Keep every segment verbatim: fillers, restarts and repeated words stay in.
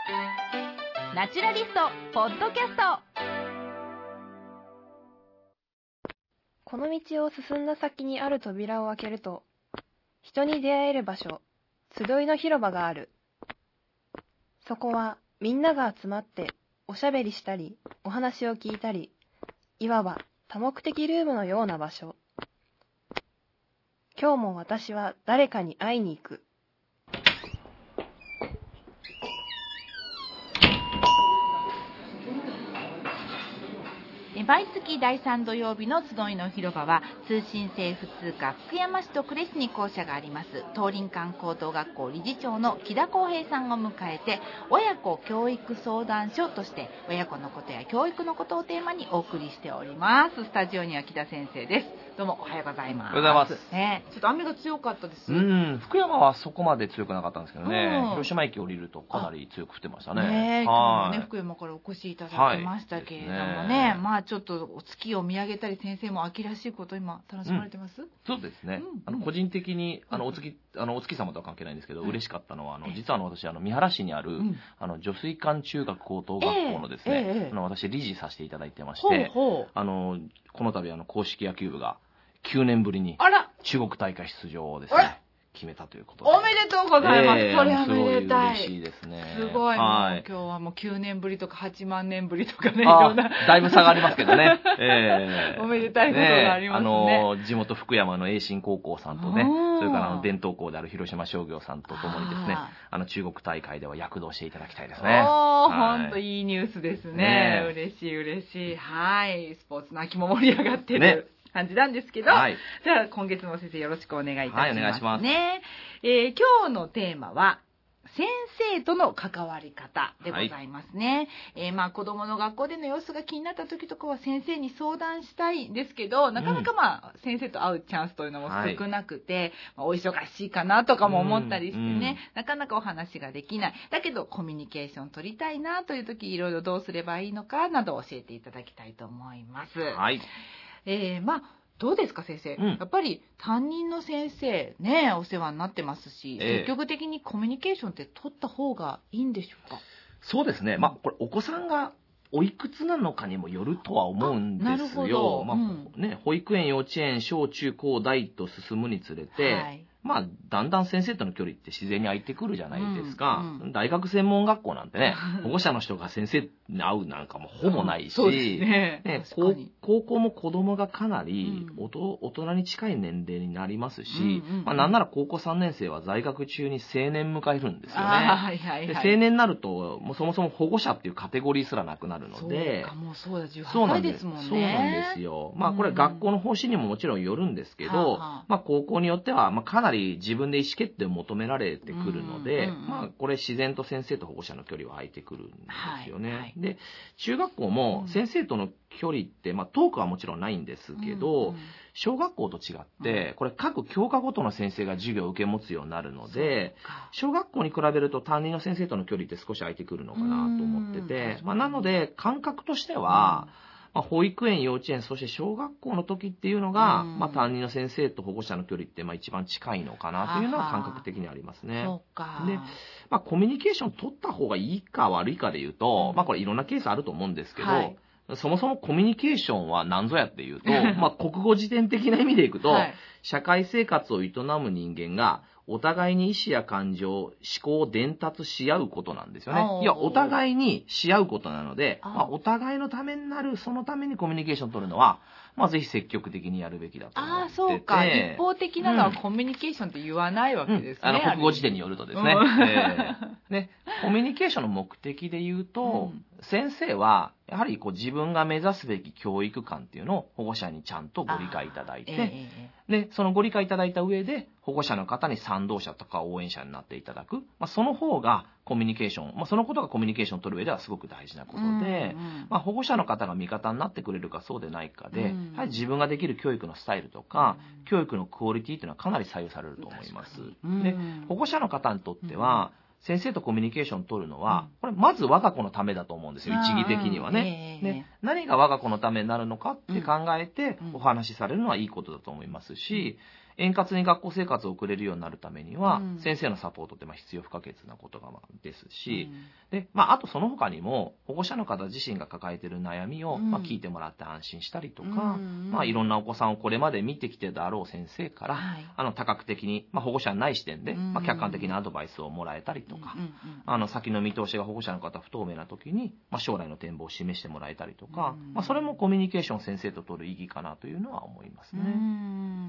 ナチュラリストポッドキャスト。 この道を進んだ先にある扉を開けると、人に出会える場所、集いの広場がある。そこはみんなが集まっておしゃべりしたり、お話を聞いたり、いわば多目的ルームのような場所。今日も私は誰かに会いに行く。 毎月だいさん土曜日の集いの広場は、通信制普通科福山市と呉市に校舎があります東林間高等学校理事長の木田康平さんを迎えて、親子教育相談所として親子のことや教育のことをテーマにお送りしております。スタジオには木田先生です。どうもおはようございます。 おはようございます。 ね、ちょっと雨が強かったです。 うん、福山はそこまで強くなかったんですけどね、 うん、 広島駅降りるとかなり強く降ってましたね。 ね、今日もね、福山からお越しいただきましたけれどもね、 はい、 ね、まあちょっとお月を見上げたり、先生も秋らしいこと今楽しまれてます？うん、 そうですね、うん、あの個人的にあのお月、あのお月様とは関係ないんですけど、うん、嬉しかったのは、あの実はあの私あの三原市にある、うん、あの女水館中学高等学校のですね、えーえー、あの私理事させていただいてまして、ほうほう、あのこの度あの公式野球部がきゅうねんぶりに中国大会出場をですね決めたということで、 おめでとうございます。えー、それはめでたい。 すごい嬉しいですね。 すごい。はい、今日はもうきゅうねんぶりとかはちまんねんぶりとかね、いろんなだいぶ差がありますけどね。えー、おめでたいことがありますね。 ね、あの地元福山の栄新高校さんとね、それからあの伝統校である広島商業さんとともにですね、あの中国大会では躍動していただきたいですね。 おー、はい、ほんといいニュースですね。ね、嬉しい嬉しい。はい、スポーツの秋も盛り上がってる。ね、感じなんですけど、はい、じゃあ今月も先生よろしくお願いいたします。はい、お願いしますね。えー、今日のテーマは先生との関わり方でございますね。はい、えー、まあ子供の学校での様子が気になった時とかは先生に相談したいんですけど、なかなかまあ先生と会うチャンスというのも少なくて、はい、まあ、お忙しいかなとかも思ったりしてね、なかなかお話ができない。だけどコミュニケーション取りたいなという時、いろいろどうすればいいのかなどを教えていただきたいと思います。はい。えー、まあどうですか先生、うん、やっぱり担任の先生ね、お世話になってますし、えー、積極的にコミュニケーションって取った方がいいんでしょうか？ そうですね、まあこれお子さんがおいくつなのかにもよるとは思うんですよ。まあ、うん、ね、保育園、幼稚園、小中高大と進むにつれて、はい、まあだんだん先生との距離って自然に空いてくるじゃないですか。うんうん、大学専門学校なんてね、保護者の人が先生に会うなんかもほぼないし、そうですね、ね、高校も子供がかなり大人に近い年齢になりますし、うんうんうん、まあ、なんなら高校さんねん生は在学中に成年迎えるんですよね。はいはいはい、で成年になるともうそもそも保護者っていうカテゴリーすらなくなるので、 そうか、もうそうだ、じゅうはっさいですもんね。 そうなんですよ。まあこれは学校の方針にももちろんよるんですけど、うん、まあ高校によってはまあかなり自分で意思決定を求められてくるので、うんうんうん、まあこれ自然と先生と保護者の距離は空いてくるんですよね。はいはい、で中学校も先生との距離って、まあ、トークはもちろんないんですけど、うんうん、小学校と違ってこれ各教科ごとの先生が授業を受け持つようになるので、小学校に比べると担任の先生との距離って少し空いてくるのかなと思ってて、まあ、なので感覚としては、まあ、保育園、幼稚園、そして小学校の時っていうのが、まあ、担任の先生と保護者の距離ってまあ一番近いのかなというのは感覚的にありますね。 そうか。 で、まあ、コミュニケーション取った方がいいか悪いかで言うと、まあ、これいろんなケースあると思うんですけど、はい、そもそもコミュニケーションは何ぞやっていうと、まあ、国語辞典的な意味でいくと、はい、社会生活を営む人間がお互いに意思や感情、思考を伝達し合うことなんですよね。いや、お互いにし合うことなので、まあ、お互いのためになる、そのためにコミュニケーションを取るのは、まあ、ぜひ積極的にやるべきだと思ってて。ああ、そうか。 一方的なのはコミュニケーションって言わないわけですね。うん、 あの、国語辞典によるとですね。えー、ね、コミュニケーションの目的で言うと、うん、先生は、やはりこう自分が目指すべき教育観っていうのを保護者にちゃんとご理解いただいて、えー、で、そのご理解いただいた上で、保護者の方に賛同者とか応援者になっていただく。まあ、その方がコミュニケーション、まあ、そのことがコミュニケーションを取る上ではすごく大事なことで、うんうん、まあ、保護者の方が味方になってくれるかそうでないかで、うん、やはり自分ができる教育のスタイルとか、うん、教育のクオリティというのはかなり左右されると思います。うん、で、保護者の方にとっては、うん、先生とコミュニケーションを取るのは、これまず我が子のためだと思うんですよ、一義的にはね。で、何が我が子のためになるのかって考えてお話しされるのはいいことだと思いますし、 円滑に学校生活を送れるようになるためには、 うん、 先生のサポートってまあ必要不可欠なことがまあですし、 うん、 で、まあ、あとその他にも、保護者の方自身が抱えている悩みを、 うん、 まあ、聞いてもらって安心したりとか、 うん、 まあ、いろんなお子さんをこれまで見てきてたあろう先生から、 はい、 あの、多角的に、まあ、保護者ない視点で、 うん、 まあ、客観的なアドバイスをもらえたりとか、 うん、 あの、先の見通しが保護者の方不透明な時に、まあ、将来の展望を示してもらえたりとか、うん、まあ、それもコミュニケーション先生と取る意義かなというのは思いますね。 うん、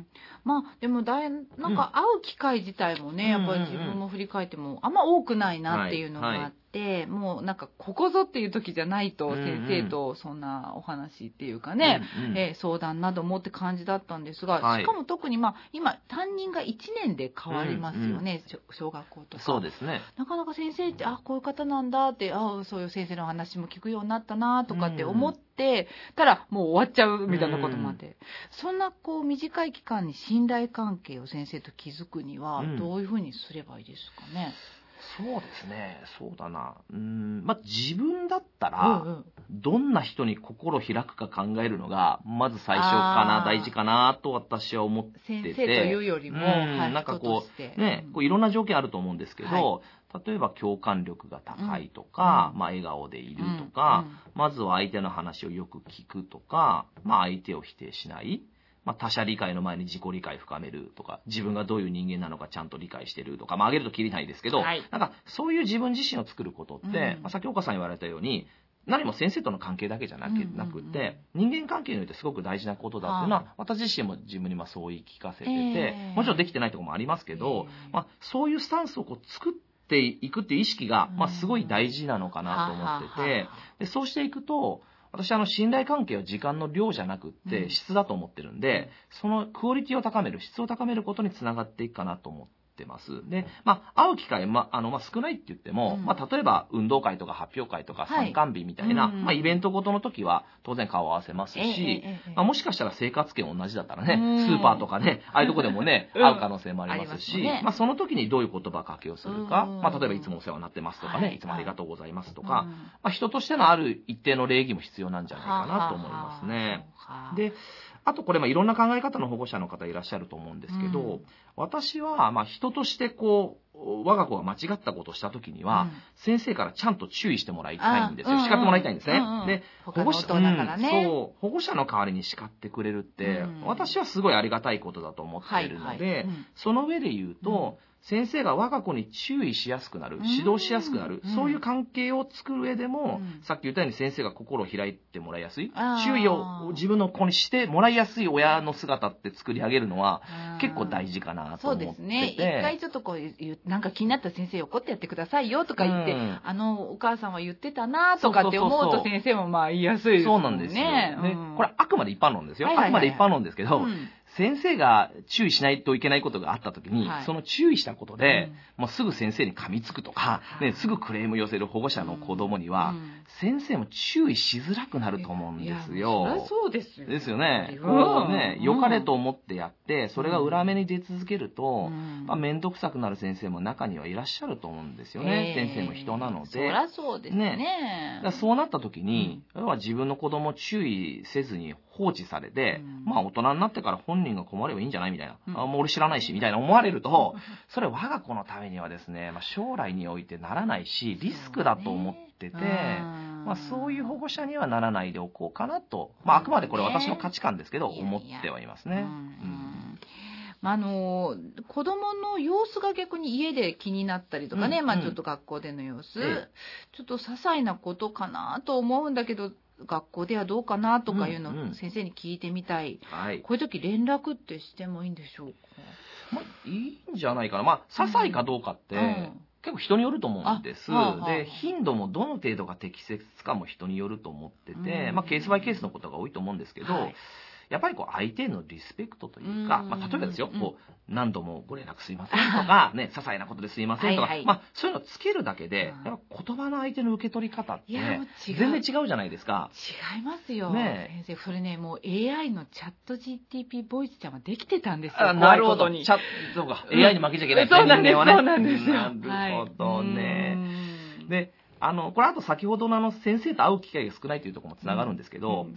まあ、でもだい、なんか会う機会自体もね、うん、やっぱり自分も振り返っても、あんま多くないなっていうのがあって、はいはいでもうなんかここぞっていう時じゃないと先生とそんなお話っていうかね、うんうん、えー、相談などもって感じだったんですが、はい、しかも特にまあ今担任がいちねんで変わりますよね、うんうん、小学校とか。 そうですね。 なかなか先生ってあこういう方なんだってあそういう先生の話も聞くようになったなとかって思ってたらもう終わっちゃうみたいなこともあって、うん、そんなこう短い期間に信頼関係を先生と築くにはどういうふうにすればいいですかね。 うん、そうですね。そうだな。うーん、まあ、自分だったら、うんうん、どんな人に心開くか考えるのが、まず最初かな、大事かなと私は思ってて。 先生というよりも、うんはい、なんかこう、ね、こういろんな条件あると思うんですけど、はい、例えば共感力が高いとか、うん、まあ、笑顔でいるとか、うんうん、まずは相手の話をよく聞くとか、まあ、相手を否定しない。まあ、他者理解の前に自己理解深めるとか、自分がどういう人間なのかちゃんと理解してるとか、まあ、あげるときりないですけど、はい、なんかそういう自分自身を作ることって、うんまあ、さっき岡さん言われたように、何も先生との関係だけじゃなくて、うんうんうん、人間関係においてすごく大事なことだっていうのは、はあ、私自身も自分にまあそう言い聞かせてて、えー、もちろんできてないところもありますけど、えーまあ、そういうスタンスをこう作っていくっていう意識が、まあ、すごい大事なのかなと思ってて、うんはあはあ、でそうしていくと、私はあの信頼関係は時間の量じゃなくって質だと思ってるんで、うん、そのクオリティを高める、質を高めることにつながっていくかなと思ってます。で、まあ、会う機会、ま、あの、まあ、少ないって言っても、うん、まあ、例えば運動会とか発表会とか参観日みたいな、はい、まあ、イベントごとの時は当然顔を合わせますし、えええまあ、もしかしたら生活圏同じだったらね、スーパーとかね、ああいうとこでもね、会う可能性もありますし、うんありますね、まあ、その時にどういう言葉かけをするか、まあ、例えばいつもお世話になってますとかね、はい、いつもありがとうございますとか、うんまあ、人としてのある一定の礼儀も必要なんじゃないかなと思いますね。で、あとこれ、まあ、いろんな考え方の保護者の方いらっしゃると思うんですけど、うん、私は、まあ、人としてこう、我が子が間違ったことをしたときには、うん、先生からちゃんと注意してもらいたいんですよ。叱ってもらいたいんですね。うんうん、で、保護者、ね、そう、保護者の代わりに叱ってくれるって、うん、私はすごいありがたいことだと思っているので、はいはいうん、その上で言うと、うん先生が我が子に注意しやすくなる、指導しやすくなる、そういう関係を作る上でも、うん、さっき言ったように先生が心を開いてもらいやすい、注意を自分の子にしてもらいやすい親の姿って作り上げるのは結構大事かなと思ってて。そうですね。 一回ちょっとこう、なんか気になった先生怒ってやってくださいよとか言って、うん、あのお母さんは言ってたなとかって思うと先生もまあ言いやすいですよね。そうなんですよ。 ね、うん、これあくまで一般論ですよ。はいはいはい、あくまで一般論ですけど、うん先生が注意しないといけないことがあったときに、はい、その注意したことで、うん、もうすぐ先生に噛みつくとか、ね、すぐクレーム寄せる保護者の子供には、うん、先生も注意しづらくなると思うんですよ。 そりゃそうですよ。 ですよね。こうね、良かれと思ってやって、それが裏目に出続けると、うん、まあ、めんどくさくなる先生も中にはいらっしゃると思うんですよね。先生も人なので。そりゃそうですね。 ねだそうなったときに、うん、要は自分の子供を注意せずに放置されて、うん、まあ大人になってから本人が困ればいいんじゃないみたいな、うん、あもう俺知らないしみたいな思われると、それ我が子のためにはですね、まあ、将来においてならないしリスクだと思ってて、ねまあ、そういう保護者にはならないでおこうかなと、まあ、あくまでこれ私の価値観ですけど、ね、思ってはいますね。いやいやうんまあ、あの子供の様子が逆に家で気になったりとかね、うんまあ、ちょっと学校での様子、うん、ちょっと些細なことかなと思うんだけど学校ではどうかなとかいうのを先生に聞いてみたい、うんうん、こういう時連絡ってしてもいいんでしょうか。 まあ、いいんじゃないかな。まあ些細かどうかって、うんうん結構人によると思うんです。はあはあ、で、頻度もどの程度が適切かも人によると思ってて、まあケースバイケースのことが多いと思うんですけど、はいやっぱりこう相手へのリスペクトというか、まあ、例えばですよ、こう何度もご連絡すいませんとか、ね、些細なことですいませんとか、はいはい、まあ、そういうのをつけるだけで、やっぱ言葉の相手の受け取り方って全然違うじゃないですか。 違いますよ。ね、先生、それね、もう エーアイ のチャット ジーティーピー ボイスちゃんはできてたんですよ。 なるほど。チャット、そうか、エーアイ に負けちゃいけない、 そうなんです、そうなんですよ。 なるほどね。で、あの、これあと先ほどのあの先生と会う機会が少ないというところもつながるんですけど、うんうん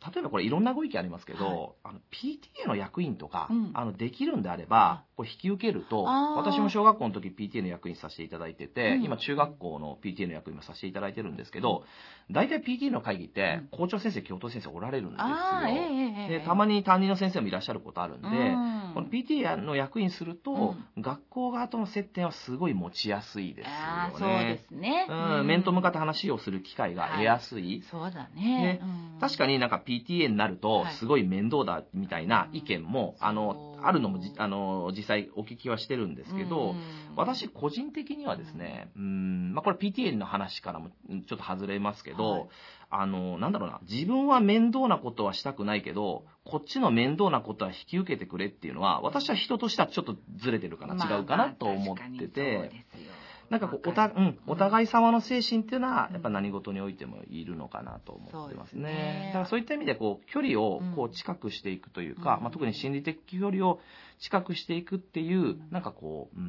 例えばこれいろんなご意見ありますけど、はい、あの ピーティーエー の役員とか、 うん、 あのできるんであれば、これ引き受けると、私も小学校の時 ピーティーエー の役員させていただいてて、うん、今中学校の ピーティーエー の役員もさせていただいてるんですけど、大体 ピーティーエー の会議って、校長先生、教頭先生おられるんですよ。 えー、 でたまに担任の先生もいらっしゃることあるんで、うん、この ピーティーエー の役員すると、うん、学校側との接点はすごい持ちやすいですよね。 あそうですね。 うん、面と向かって話をする機会が得やすい。 はい、そうだね。 ね、うん、確かになんか ピーティーエー になるとすごい面倒だみたいな意見も、はい、あのあるのもじあの実際お聞きはしてるんですけど、うん、私個人的にはですね、うん、まあ、これ ピーティーエー の話からもちょっと外れますけど、はい、あのなんだろうな、自分は面倒なことはしたくないけどこっちの面倒なことは引き受けてくれっていうのは、私は人としてはちょっとずれてるかな、まあ、違うかなと思ってて、なんかこう お, た、うん、お互い様の精神っていうのはやっぱ何事においてもいるのかなと思ってますね。うん、ねだからそういった意味でこう距離をこう近くしていくというか、うんまあ、特に心理的距離を近くしていくっていう、うん、なんかこう、うん、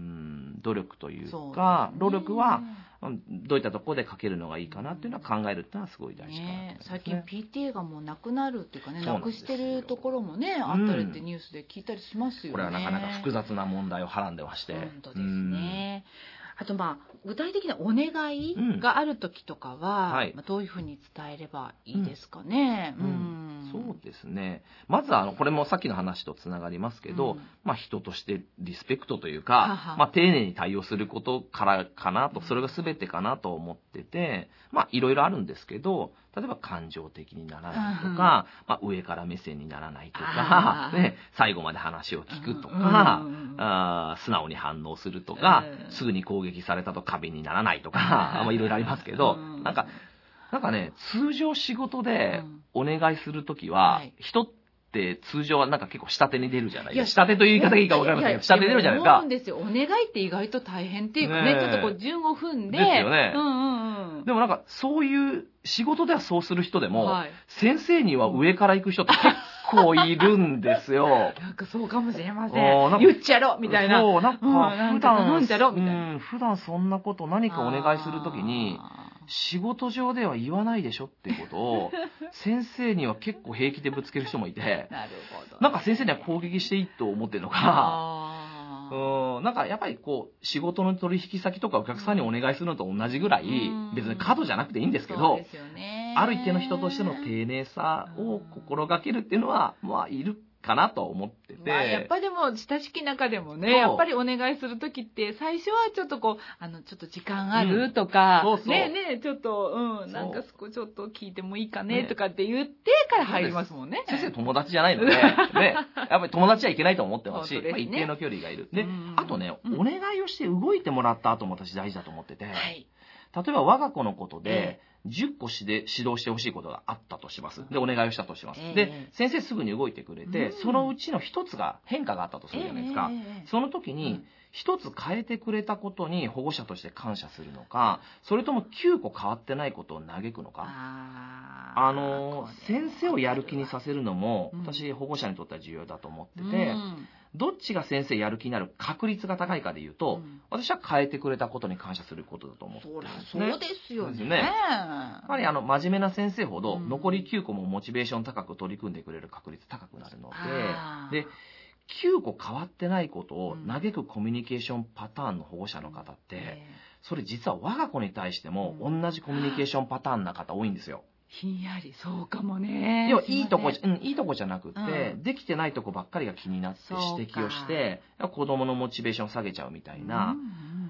努力というか、ね、労力はどういったところでかけるのがいいかなっていうのは考えるっていうのはすごい大事かなと思いますね。 最近 ピーティーエー がもうなくなるっていうかね、なくしてるところもね、あったりってニュースで聞いたりしますよね。 これはなかなか複雑な問題をはらんでまして。 本当ですね。あとまあ具体的なお願いがある時とかは、うんはいまあ、どういうふうに伝えればいいですかね。 うんうん、そうですね。まずあのこれもさっきの話とつながりますけど、うんまあ、人としてリスペクトというか、ははまあ、丁寧に対応することからかなと、それが全てかなと思ってて、まあいろいろあるんですけど、例えば感情的にならないとか、まあ、上から目線にならないとか、ね、最後まで話を聞くとか、あ素直に反応するとか、すぐに攻撃されたと過敏にならないとか、まあいろいろありますけど、なんか、なんかね、通常仕事でお願いするときは、はい、人って通常はなんか結構下手に出るじゃないですか。下手という言い方がいいか分かりませんけど、下手に出るじゃないですか。 思うんですよ。お願いって意外と大変っていうかね、ねちょっとこう順を踏んで。 ですよね。 うんうんうん。 でもなんかそういう仕事ではそうする人でも、はい、先生には上から行く人って結構いるんですよ。 なんかそうかもしれません。言っちゃろみたいな。 そう、なんか普段、 頼んじゃろみたいな。 うん、普段そんなこと何かお願いするときに、仕事上では言わないでしょっていうことを先生には結構平気でぶつける人もいて、 なるほど、ね、 なんか先生には攻撃していいと思ってるのか、うんなんかやっぱりこう仕事の取引先とかお客さんにお願いするのと同じぐらい、別に過度じゃなくていいんですけど、 ね、 ある一定の人としての丁寧さを心がけるっていうのはまあいるかなと思ってて、 まあ、やっぱでも親しき中でもねやっぱりお願いする時って最初はちょっとこうあのちょっと時間あるとか、うん、そうそうねえねえちょっとうんなんか少しちょっと聞いてもいいかねとかって言ってから入りますもんね。 先生友達じゃないので、ね、やっぱり友達はいけないと思ってますし、ねまあ、一定の距離がいる。で、あとね、うん、お願いをして動いてもらった後も私大事だと思ってて、はい、例えば我が子のことで、えーじゅっこしで指導してほしいことがあったとします。で、お願いをしたとします。で、先生すぐに動いてくれて、そのうちの一つが変化があったとするじゃないですか。その時に、一つ変えてくれたことに保護者として感謝するのか、それともきゅうこ変わってないことを嘆くのか。あの、先生をやる気にさせるのも、私、保護者にとっては重要だと思ってて、どっちが先生やる気になる確率が高いかでいうと、うん、私は変えてくれたことに感謝することだと思ってるんですね。 そうですよね。 ですね。やっぱりあの真面目な先生ほど残りきゅうこもモチベーション高く取り組んでくれる確率高くなるので、できゅうこ変わってないことを嘆くコミュニケーションパターンの保護者の方って、それ実は我が子に対しても同じコミュニケーションパターンな方多いんですよ。 ひんやりそうかもね。 要はいいとこじゃ、うん、いいとこじゃなくて、うん、できてないとこばっかりが気になって指摘をして子供のモチベーションを下げちゃうみたいな、うんうん、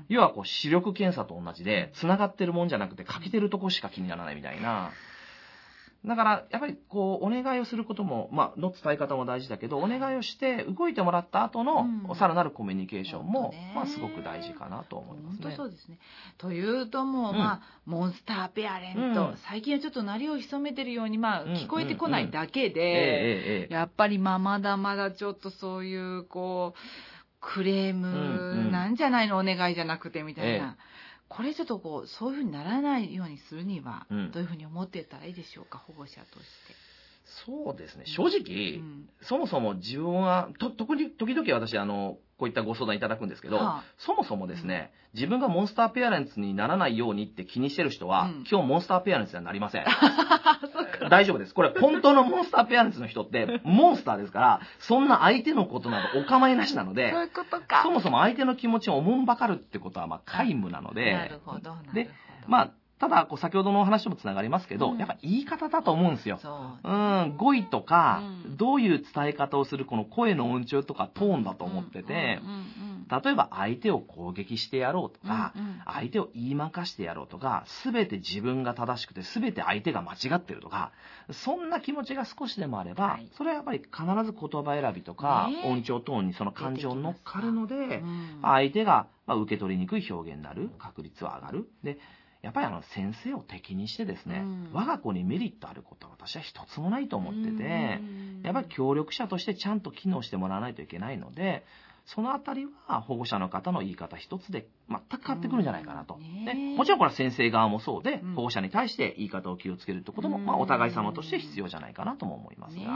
要はこう視力検査と同じでつながってるもんじゃなくて欠けてるとこしか気にならないみたいな。だからやっぱりこうお願いをすることも、まあ、の伝え方も大事だけど、お願いをして動いてもらった後の、うん、さらなるコミュニケーションも、まあ、すごく大事かなと思いますね。 本当そうですね。というともう、うん、まあ、モンスターペアレント、うん、最近はちょっと鳴りを潜めてるように、まあ、聞こえてこないだけで、やっぱりまあまだまだちょっとそういうこうクレームなんじゃないの、お願いじゃなくてみたいな。ええこれちょっとこうそういうふうにならないようにするには、うん、どういうふうに思っていったらいいでしょうか、保護者として。 そうですね。正直、うん、そもそも自分は、と、特に、時々私、あの、こういったご相談いただくんですけど、はあ、そもそもですね、自分がモンスターペアレンツにならないようにって気にしてる人は、うん、今日モンスターペアレンツにはなりません。大丈夫です。これ本当のモンスターペアレンツの人ってモンスターですから、そんな相手のことなどお構いなしなので、 そういうことか。 そもそも相手の気持ちをおもんばかるってことはまあ皆無なので、 なるほど。 で、まあただ、こう先ほどのお話ともつながりますけど、うん、やっぱ言い方だと思うんですよ。 そう。 うん、語彙とか、うん、どういう伝え方をするこの声の音調とかトーンだと思ってて、例えば相手を攻撃してやろうとか、うんうん、相手を言いまかしてやろうとか、すべて自分が正しくてすべて相手が間違ってるとか、そんな気持ちが少しでもあれば、はい、それはやっぱり必ず言葉選びとか、ね、音調トーンにその感情に乗っかるので、うん、相手が受け取りにくい表現になる確率は上がる。でやっぱりあの先生を敵にしてですね、うん、我が子にメリットあることは私は一つもないと思ってて、やっぱり協力者としてちゃんと機能してもらわないといけないので、そのあたりは保護者の方の言い方一つで全く変わってくるんじゃないかなと。でもちろんこれは先生側もそうで、保護者に対して言い方を気をつけるってことも、まあ、お互い様として必要じゃないかなとも思いますが。うん、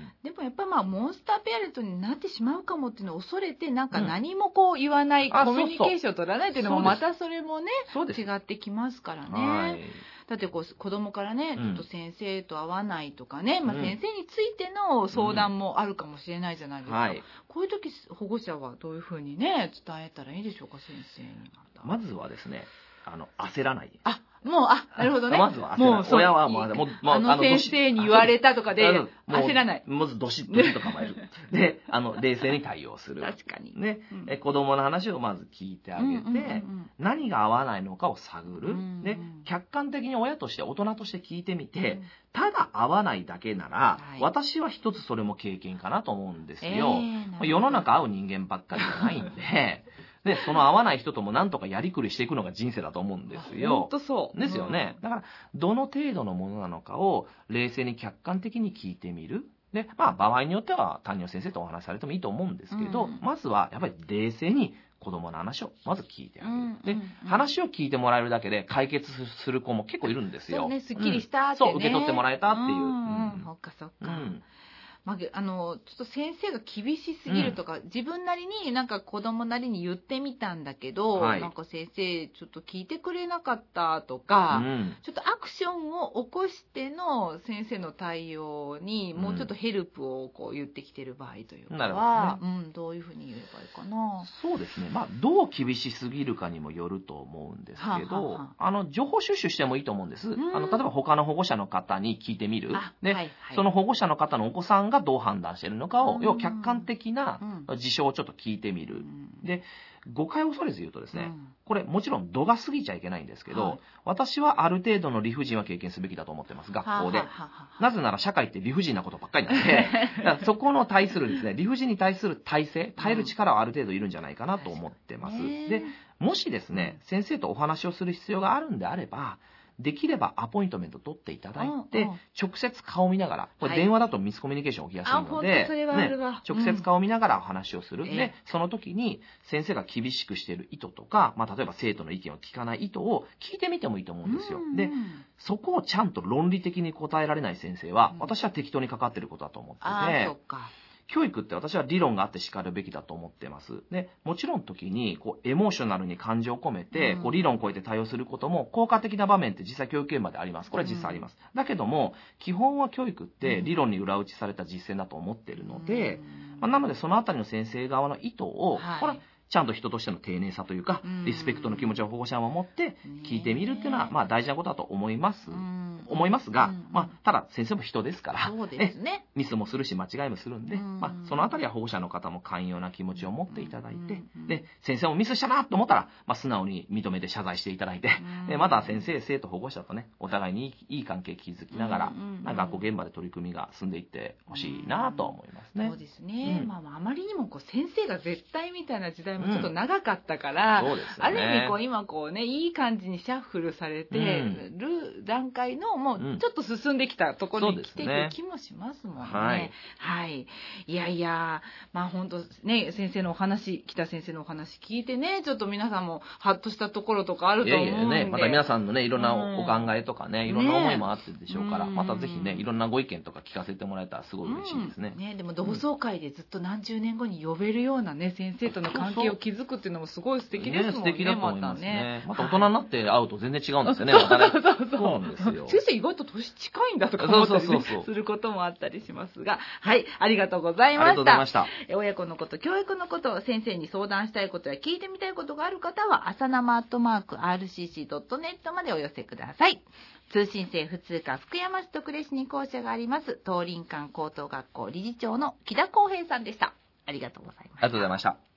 でもやっぱりまあモンスターペアレントになってしまうかもっていうのを恐れて、なんか何もこう言わない、うん、コミュニケーションを取らないっていうのもまたそれもね、違ってきますからね。はい、だってこう子供からね、ちょっと先生と会わないとかね、うん、まあ、先生についての相談もあるかもしれないじゃないですか。うんはい、こういう時保護者はどういうふうにね伝えたらいいでしょうか、先生に。 まずはですね、あの焦らない。 あ、もう、あ、なるほどね。 まずは焦らない。もう親はもう、もう、 もうあの先生に言われたとかで焦らない。 まずどしっとしと構える。で、あの冷静に対応する。 確かに。 ね、うん、子供の話をまず聞いてあげて、うんうんうん、何が合わないのかを探る。うんうん、で、客観的に親として大人として聞いてみて、うん、ただ合わないだけなら、はい、私は一つそれも経験かなと思うんですよ。えー、世の中合う人間ばっかりじゃないんで。で、その合わない人ともなんとかやりくりしていくのが人生だと思うんですよ。 本当そう。 ですよね。うん、だから、どの程度のものなのかを冷静に客観的に聞いてみる。で、まあ、場合によっては担任の先生とお話しされてもいいと思うんですけど、うん、まずはやっぱり冷静に子供の話をまず聞いてあげる。うんうんうん、で、話を聞いてもらえるだけで解決する子も結構いるんですよ。 そうね、すっきりしたってね、 うん。そう、受け取ってもらえたっていう。うんうん、そっかそっか。うんまあ、あのちょっと先生が厳しすぎるとか、うん、自分なりになんか子供なりに言ってみたんだけど、はい、なんか先生ちょっと聞いてくれなかったとか、うん、ちょっとアクションを起こしての先生の対応にもうちょっとヘルプをこう言ってきてる場合というかは、うんねうん、どういうふうに言えばいいかな。 そうですね、まあ、どう厳しすぎるかにもよると思うんですけど、はあはあ、あの情報収集してもいいと思うんです。うん、あの例えば他の保護者の方に聞いてみる。で、はいはい、その保護者の方のお子さんがどう判断しているのかを、要は客観的な事象をちょっと聞いてみる。で、誤解を恐れず言うとですね、これもちろん度が過ぎちゃいけないんですけど、はい、私はある程度の理不尽は経験すべきだと思ってます、学校で。ははははなぜなら社会って理不尽なことばっかりなんで、だからそこの対するですね、理不尽に対する耐性、耐える力はある程度いるんじゃないかなと思ってます。で、もしですね、先生とお話をする必要があるんであれば、できればアポイントメント取っていただいて、うんうん、直接顔見ながら、これ電話だとミスコミュニケーション起きやすいので、 はい、それはあるわ、 ね、直接顔見ながらお話をする。うん、で、その時に先生が厳しくしている意図とか、まあ、例えば生徒の意見を聞かない意図を聞いてみてもいいと思うんですよ。うんうん、で、そこをちゃんと論理的に答えられない先生は、うん、私は適当にかかっていることだと思ってて、 あ、そっか。 教育って私は理論があってしかるべきだと思ってます。で、もちろん時にこうエモーショナルに感情を込めて、うん、こう理論を超えて対応することも効果的な場面って実際教育現場であります。これは実際あります。うん、だけども基本は教育って理論に裏打ちされた実践だと思っているので、うんまあ、なのでそのあたりの先生側の意図を、はい、これちゃんと人としての丁寧さというか、リスペクトの気持ちを保護者は持って聞いてみるっていうのは、まあ大事なことだと思います。思いますが、まあ、ただ先生も人ですから、 そうですね、 ミスもするし間違いもするんで、まあ、そのあたりは保護者の方も寛容な気持ちを持っていただいて、で、先生もミスしたなと思ったら、まあ、素直に認めて謝罪していただいて、で、また先生、生徒、保護者とね、お互いにいい関係築きながら、まあ、学校現場で取り組みが進んでいってほしいなと思いますね。 そうですね。うん、まあ、あまりにもこう先生が絶対みたいな時代もちょっと長かったから、うんそうですよね、ある意味こう今こうね、いい感じにシャッフルされてる段階のも、もうちょっと進んできたところに来ている気もしますもんね。はい。はい。いやいや、まあ本当ね、先生のお話、北先生のお話聞いてね、ちょっと皆さんもハッとしたところとかあると思うんで。いやいやね、 また皆さんのね、いろんなお考えとかね、いろんな思いもあってるでしょうから、ね、またぜひね、いろんなご意見とか聞かせてもらえたらすごい嬉しいですね。 うん、ね、でも同窓会でずっと何十年後に呼べるようなね、先生との関係を築くっていうのもすごい素敵ですもんね。ね、素敵だと思いますね。 またね、また大人になって会うと全然違うんですよね。またね、 そうそうそう。 そうなんですよ。 先生意外と年近いんだとか思ったり、ね、することもあったりしますが、はい、ありがとうございました。ありがとうございました。親子のこと、教育のこと、先生に相談したいことや聞いてみたいことがある方は、朝生アットマーク アールシーシードットネット までお寄せください。通信制普通科福山市と呉市に校舎があります、東林館高等学校理事長の木田康平さんでした。ありがとうございました。 ありがとうございました。